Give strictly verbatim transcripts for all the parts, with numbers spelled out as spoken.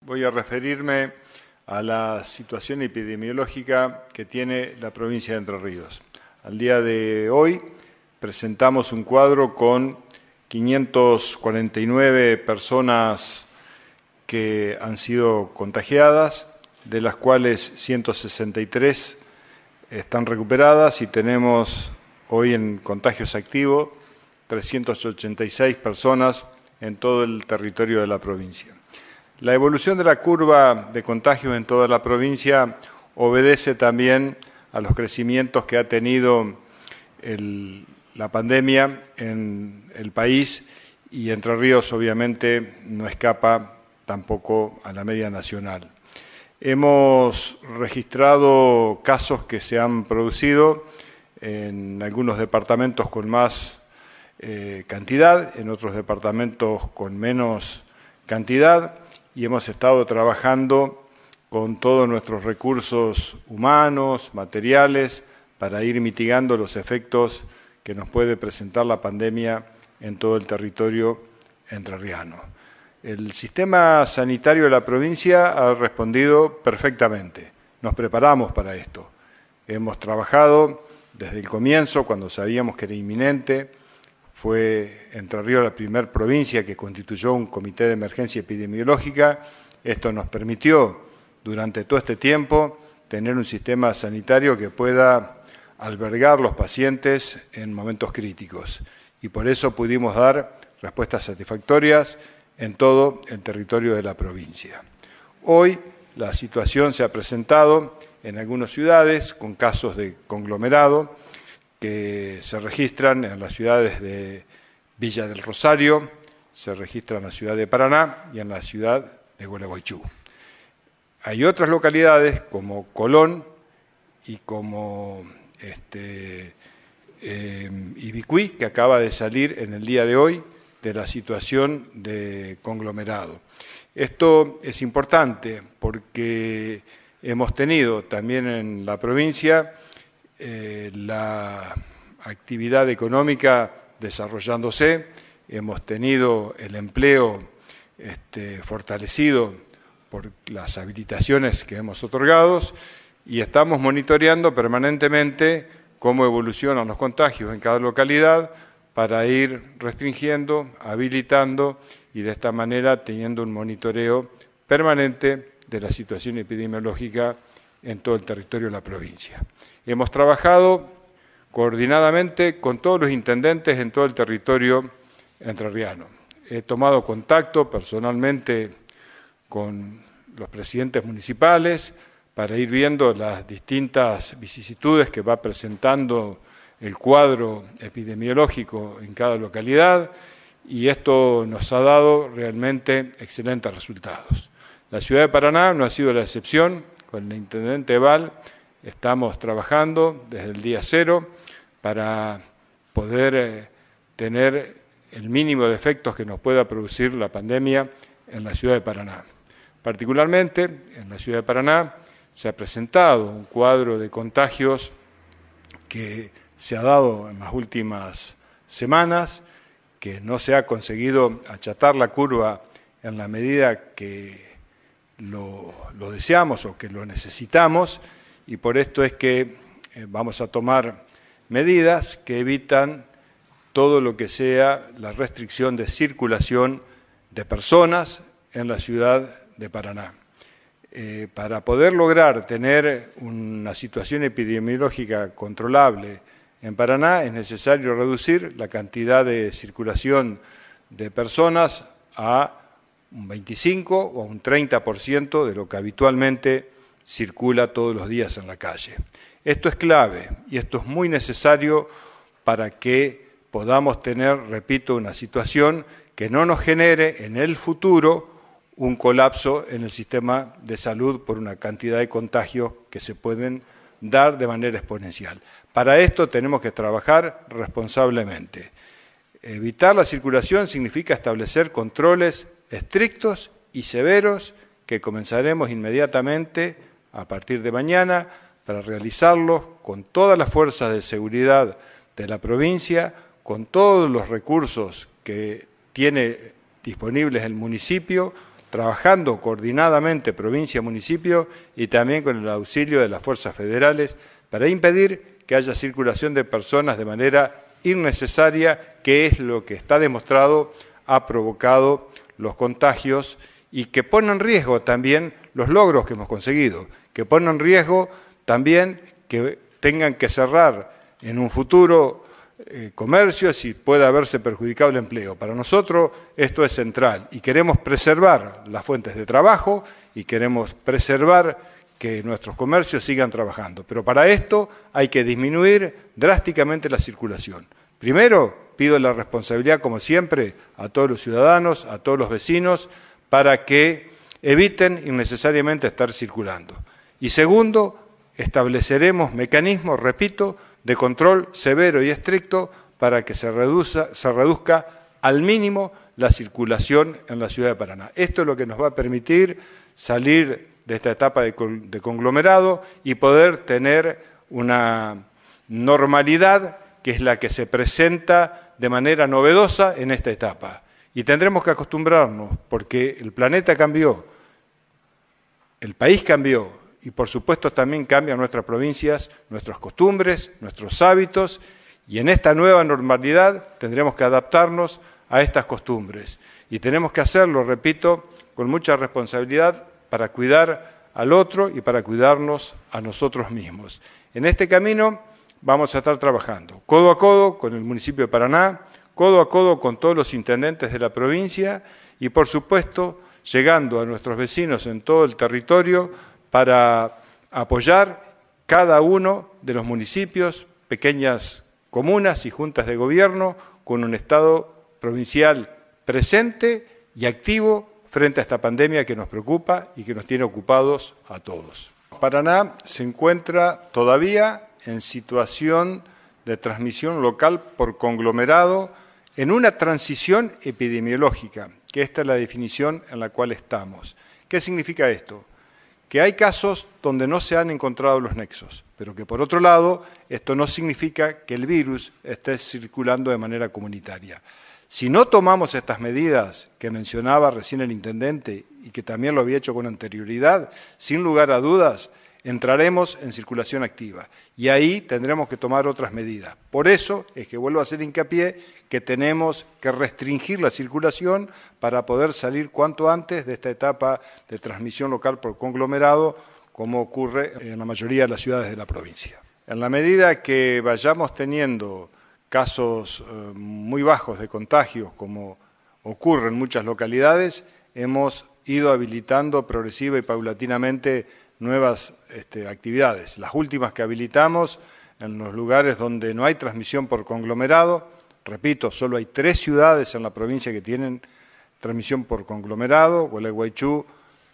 Voy a referirme a la situación epidemiológica que tiene la provincia de Entre Ríos. Al día de hoy presentamos un cuadro con quinientas cuarenta y nueve personas que han sido contagiadas, de las cuales ciento sesenta y tres están recuperadas y tenemos hoy en contagios activos trescientas ochenta y seis personas en todo el territorio de la provincia. La evolución de la curva de contagios en toda la provincia obedece también a los crecimientos que ha tenido el, la pandemia en el país, y Entre Ríos obviamente no escapa tampoco a la media nacional. Hemos registrado casos que se han producido en algunos departamentos con más eh, cantidad, en otros departamentos con menos cantidad, y hemos estado trabajando con todos nuestros recursos humanos, materiales, para ir mitigando los efectos que nos puede presentar la pandemia en todo el territorio entrerriano. El sistema sanitario de la provincia ha respondido perfectamente. Nos preparamos para esto. Hemos trabajado desde el comienzo, cuando sabíamos que era inminente. Fue Entre Ríos la primera provincia que constituyó un comité de emergencia epidemiológica. Esto nos permitió, durante todo este tiempo, tener un sistema sanitario que pueda albergar los pacientes en momentos críticos. Y por eso pudimos dar respuestas satisfactorias en todo el territorio de la provincia. Hoy la situación se ha presentado en algunas ciudades con casos de conglomerado que se registran en las ciudades de Villa del Rosario, se registra en la ciudad de Paraná y en la ciudad de Gualeguaychú. Hay otras localidades como Colón y como este, eh, Ibicuí, que acaba de salir en el día de hoy de la situación de conglomerado. Esto es importante porque hemos tenido también en la provincia Eh, la actividad económica desarrollándose, hemos tenido el empleo este, fortalecido por las habilitaciones que hemos otorgado y estamos monitoreando permanentemente cómo evolucionan los contagios en cada localidad para ir restringiendo, habilitando y de esta manera teniendo un monitoreo permanente de la situación epidemiológica en todo el territorio de la provincia. Hemos trabajado coordinadamente con todos los intendentes en todo el territorio entrerriano. He tomado contacto personalmente con los presidentes municipales para ir viendo las distintas vicisitudes que va presentando el cuadro epidemiológico en cada localidad, y esto nos ha dado realmente excelentes resultados. La ciudad de Paraná no ha sido la excepción. Con el intendente Val estamos trabajando desde el día cero para poder eh, tener el mínimo de efectos que nos pueda producir la pandemia en la ciudad de Paraná. Particularmente, en la ciudad de Paraná se ha presentado un cuadro de contagios que se ha dado en las últimas semanas, que no se ha conseguido achatar la curva en la medida que Lo, lo deseamos o que lo necesitamos, y por esto es que eh, vamos a tomar medidas que evitan todo lo que sea la restricción de circulación de personas en la ciudad de Paraná. Eh, para poder lograr tener una situación epidemiológica controlable en Paraná es necesario reducir la cantidad de circulación de personas a un veinticinco o un treinta por ciento de lo que habitualmente circula todos los días en la calle. Esto es clave y esto es muy necesario para que podamos tener, repito, una situación que no nos genere en el futuro un colapso en el sistema de salud por una cantidad de contagios que se pueden dar de manera exponencial. Para esto tenemos que trabajar responsablemente. Evitar la circulación significa establecer controles estrictos y severos que comenzaremos inmediatamente a partir de mañana para realizarlos con todas las fuerzas de seguridad de la provincia, con todos los recursos que tiene disponibles el municipio, trabajando coordinadamente provincia, municipio y también con el auxilio de las fuerzas federales para impedir que haya circulación de personas de manera innecesaria, que es lo que está demostrado ha provocado los contagios y que pone en riesgo también los logros que hemos conseguido, que pone en riesgo también que tengan que cerrar en un futuro eh, comercios y pueda haberse perjudicado el empleo. Para nosotros esto es central y queremos preservar las fuentes de trabajo y queremos preservar que nuestros comercios sigan trabajando. Pero para esto hay que disminuir drásticamente la circulación. Primero, pido la responsabilidad, como siempre, a todos los ciudadanos, a todos los vecinos, para que eviten innecesariamente estar circulando. Y segundo, estableceremos mecanismos, repito, de control severo y estricto para que se, reduza, se reduzca al mínimo la circulación en la ciudad de Paraná. Esto es lo que nos va a permitir salir de esta etapa de, de conglomerado y poder tener una normalidad que es la que se presenta de manera novedosa en esta etapa. Y tendremos que acostumbrarnos, porque el planeta cambió, el país cambió, y por supuesto también cambian nuestras provincias, nuestras costumbres, nuestros hábitos, y en esta nueva normalidad tendremos que adaptarnos a estas costumbres. Y tenemos que hacerlo, repito, con mucha responsabilidad para cuidar al otro y para cuidarnos a nosotros mismos. En este camino vamos a estar trabajando codo a codo con el municipio de Paraná, codo a codo con todos los intendentes de la provincia y, por supuesto, llegando a nuestros vecinos en todo el territorio para apoyar cada uno de los municipios, pequeñas comunas y juntas de gobierno con un Estado provincial presente y activo frente a esta pandemia que nos preocupa y que nos tiene ocupados a todos. Paraná se encuentra todavía en situación de transmisión local por conglomerado en una transición epidemiológica, que esta es la definición en la cual estamos. ¿Qué significa esto? Que hay casos donde no se han encontrado los nexos, pero que por otro lado esto no significa que el virus esté circulando de manera comunitaria. Si no tomamos estas medidas que mencionaba recién el intendente y que también lo había hecho con anterioridad, sin lugar a dudas, entraremos en circulación activa y ahí tendremos que tomar otras medidas. Por eso es que vuelvo a hacer hincapié que tenemos que restringir la circulación para poder salir cuanto antes de esta etapa de transmisión local por conglomerado, como ocurre en la mayoría de las ciudades de la provincia. En la medida que vayamos teniendo casos eh, muy bajos de contagios, como ocurre en muchas localidades, hemos ido habilitando progresiva y paulatinamente nuevas este, actividades. Las últimas que habilitamos en los lugares donde no hay transmisión por conglomerado, repito, solo hay tres ciudades en la provincia que tienen transmisión por conglomerado, Gualeguaychú,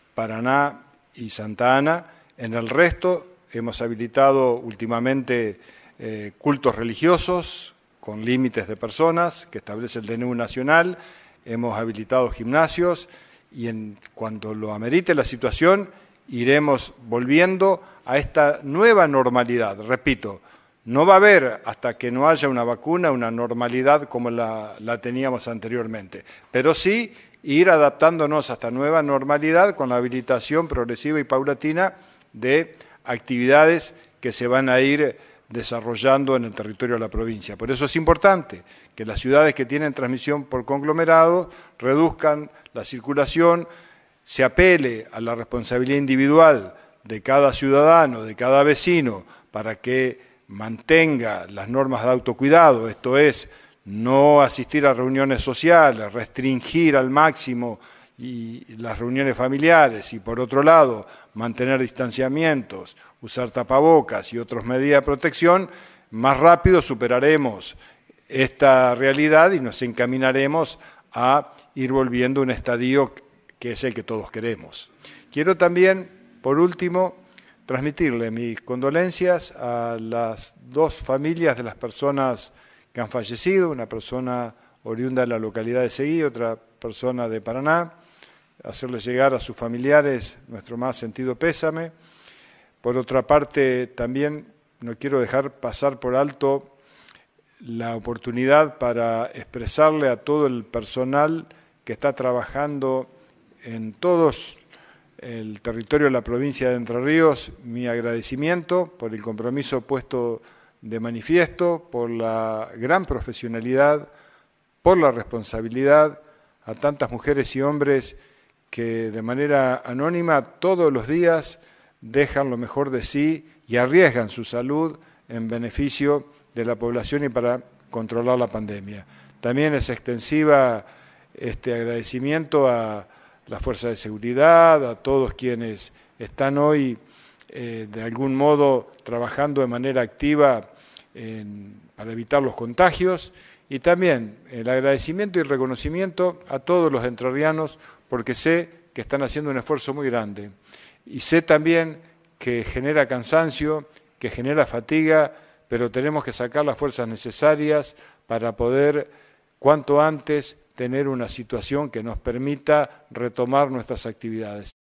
Paraná y Santa Ana. En el resto hemos habilitado últimamente eh, cultos religiosos con límites de personas que establece el D N U nacional, hemos habilitado gimnasios y en cuanto lo amerite la situación, iremos volviendo a esta nueva normalidad. Repito, no va a haber, hasta que no haya una vacuna, una normalidad como la, la teníamos anteriormente, pero sí ir adaptándonos a esta nueva normalidad con la habilitación progresiva y paulatina de actividades que se van a ir desarrollando en el territorio de la provincia. Por eso es importante que las ciudades que tienen transmisión por conglomerado reduzcan la circulación, se apele a la responsabilidad individual de cada ciudadano, de cada vecino, para que mantenga las normas de autocuidado, esto es, no asistir a reuniones sociales, restringir al máximo y las reuniones familiares y, por otro lado, mantener distanciamientos, usar tapabocas y otras medidas de protección, más rápido superaremos esta realidad y nos encaminaremos a ir volviendo a un estadio que es el que todos queremos. Quiero también, por último, transmitirle mis condolencias a las dos familias de las personas que han fallecido, una persona oriunda de la localidad de Seguí, otra persona de Paraná, hacerles llegar a sus familiares nuestro más sentido pésame. Por otra parte, también no quiero dejar pasar por alto la oportunidad para expresarle a todo el personal que está trabajando en todos el territorio de la provincia de Entre Ríos mi agradecimiento por el compromiso puesto de manifiesto, por la gran profesionalidad, por la responsabilidad a tantas mujeres y hombres que de manera anónima todos los días dejan lo mejor de sí y arriesgan su salud en beneficio de la población y para controlar la pandemia. También es extensiva este agradecimiento a la Fuerza de Seguridad, a todos quienes están hoy eh, de algún modo trabajando de manera activa en, para evitar los contagios, y también el agradecimiento y reconocimiento a todos los entrerrianos, porque sé que están haciendo un esfuerzo muy grande, y sé también que genera cansancio, que genera fatiga, pero tenemos que sacar las fuerzas necesarias para poder cuanto antes tener una situación que nos permita retomar nuestras actividades.